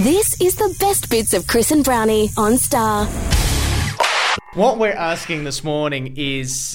This is the best bits of Chris and Brownie on Star. What we're asking this morning is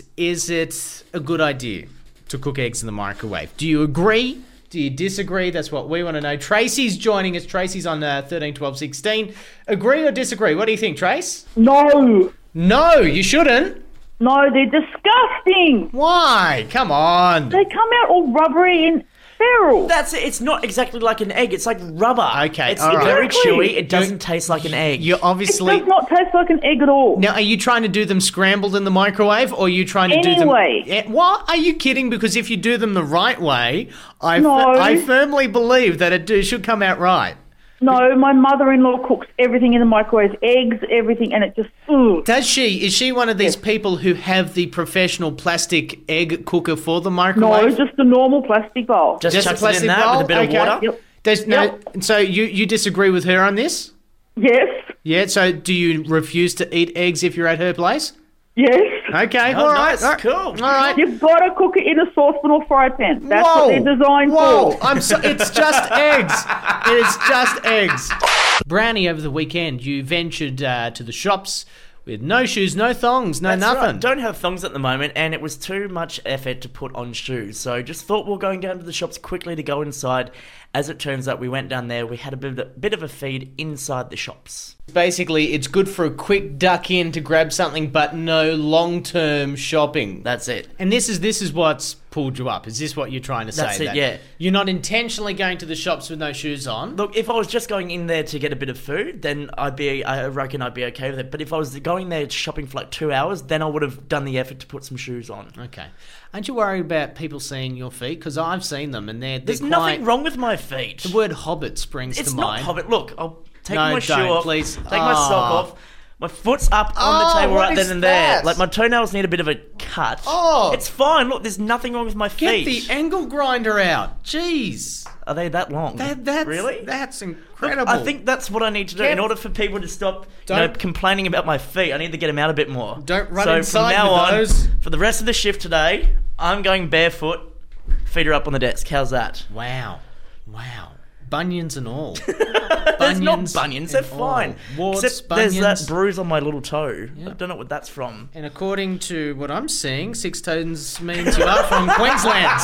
it a good idea to cook eggs in the microwave? Do you agree? Do you disagree? That's what we want to know. Tracy's joining us. Tracy's on 13, 12, 16. Agree or disagree? What do you think, Trace? No. No, you shouldn't. No, they're disgusting. Why? Come on. They come out all rubbery and feral. That's it. It's not exactly like an egg. It's like rubber. Okay, It's all right. very Exactly. chewy. It doesn't taste like an egg. You It obviously... does not taste like an egg at all. Now, are you trying to do them scrambled in the microwave, or are you trying to do them... Anyway. Yeah, what? Are you kidding? Because if you do them the right way, I No. firmly believe that it should come out right. No, my mother-in-law cooks everything in the microwave, eggs, everything, and it just, ugh. Does she? Is she one of these people who have the professional plastic egg cooker for the microwave? No, just a normal plastic bowl. Just a chucks it plastic in that bowl? with a bit Okay. of water. Yep. There's no. So you disagree with her on this? Yes, Yeah. So do you refuse to eat eggs if you're at her place? yes. Okay. Oh, all right. nice. all right. Cool. All right. You've got to cook it in a saucepan or fry pan. That's Whoa. what they're designed Whoa. for. It's just eggs. It is just eggs. Brownie, over the weekend, you ventured to the shops with no shoes, no thongs, no That's nothing. right. Don't have thongs at the moment, and it was too much effort to put on shoes. So just thought we were going down to the shops quickly to go inside. As it turns out, we went down there. We had a bit of a feed inside the shops. Basically, it's good for a quick duck in to grab something, but no long-term shopping. That's it. And this is what's pulled you up. Is this what you're trying to say? That's it, that yeah. You're not intentionally going to the shops with no shoes on? Look, if I was just going in there to get a bit of food, then I reckon I'd be okay with it. But if I was going there shopping for like 2 hours, then I would have done the effort to put some shoes on. Okay. Aren't you worried about people seeing your feet? Because I've seen them, and they're There's quite... nothing wrong with my feet. The word hobbit springs It's to not mind. hobbit. Look, I'll take No, my shoe don't, off, please. take my sock Oh. off. My foot's up on the Oh, table what right is then and there. that? Like, my toenails need a bit of a cut. Oh. It's fine. Look, there's nothing wrong with my Get feet. the angle grinder out. Jeez. Are they that long? That's, really? That's Look, incredible. I think that's what I need to do. In order for people to stop complaining about my feet, I need to get them out a bit more. Don't run so inside from now with on, those. for the rest of the shift today, I'm going barefoot, feet are up on the desk. How's that? Wow. Bunions and all. There's not bunions, they're and all. fine. Warts, Except bunions. there's that bruise on my little toe. I don't know what that's from. And according to what I'm seeing, 6 tones means you are from Queensland.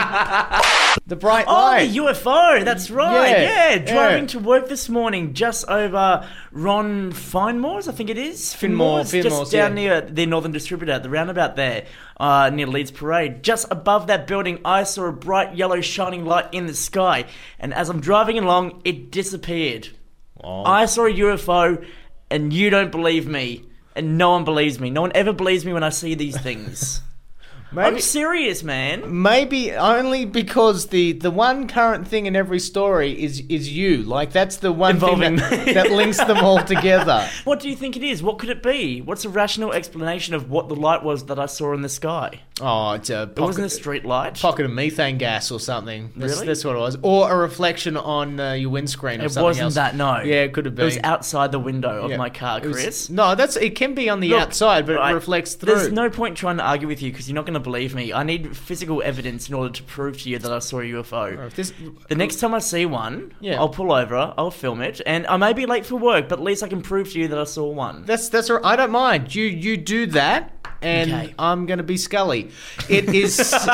So, the bright Oh, light. the UFO, that's right. Yeah, Yeah, driving yeah. to work this morning just over Ron Finemore's, I think it is. Finmore's, just down yeah. near the Northern Distributor, the roundabout there, near Leeds Parade. Just above that building, I saw a bright yellow shining light in the sky. And as I'm driving along, it disappeared. Oh. I saw a UFO, and you don't believe me. And no one believes me. No one ever believes me when I see these things. I'm serious, man. Maybe only because the one current thing in every story is you. Like, that's the one Involving thing me. that links them all together. What do you think it is? What could it be? What's a rational explanation of what the light was that I saw in the sky? Oh, it's a It wasn't a street light. pocket of methane gas or something. Really? That's what it was. Or a reflection on your windscreen or It something wasn't else. that, no. Yeah, it could have It been. was outside the window of Yeah. my car, It was- Chris. No, it can be on the Look, outside, but right, it reflects through. There's no point trying to argue with you because you're not going to believe me. I need physical evidence in order to prove to you that I saw a UFO. If this- The next time I see one, Yeah. I'll pull over, I'll film it, and I may be late for work, but at least I can prove to you that I saw one. That's all right. I don't mind. You do that, and Okay. I'm going to be Scully. It is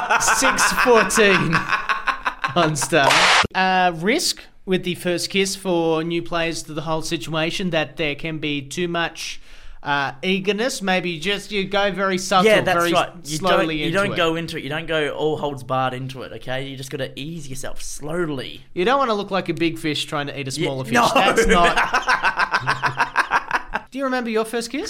6:14 on Star. Risk with the first kiss for new players to the whole situation that there can be too much eagerness. Maybe you go very subtle, Yeah, that's very right. You slowly don't, into it. go into it. You don't go all holds barred into it, okay? You just got to ease yourself slowly. You don't want to look like a big fish trying to eat a smaller fish. no. That's not... Do you remember your first kiss?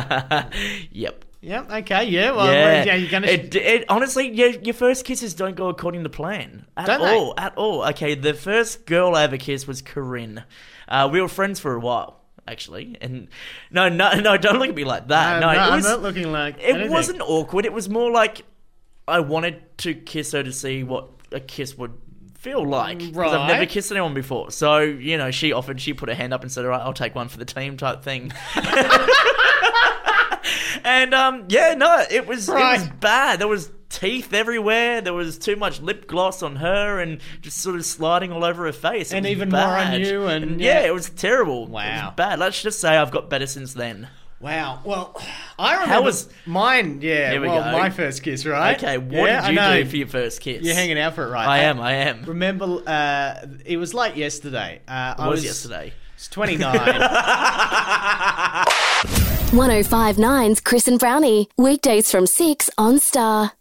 Yep. Yeah. Okay. Yeah. Well, Yeah, you're gonna. it honestly, your first kisses don't go according to plan Don't they? at all. Okay, the first girl I ever kissed was Corinne. We were friends for a while, actually, and no, don't look at me like that. No, it I'm was, not looking like it anything. wasn't awkward. It was more like I wanted to kiss her to see what a kiss would feel like, because I've never Right. kissed anyone before. So she offered, she put her hand up and said, "All right, I'll take one for the team," type thing. And it was Right. bad. There was teeth everywhere. There was too much lip gloss on her and just sort of sliding all over her face. And It was even more on bad. you, and yeah, yeah. it was terrible. It Wow. was bad. Let's just say I've got better since then. Wow. Well, I remember was- mine. Yeah. Here we well, go. my first kiss, right? Okay, what Yeah, did you I know. do for your first kiss? You're hanging out for it, right? I am. Remember, it was like yesterday. It was yesterday. It's 29. 1059's Chris and Brownie. Weekdays from 6 on Star.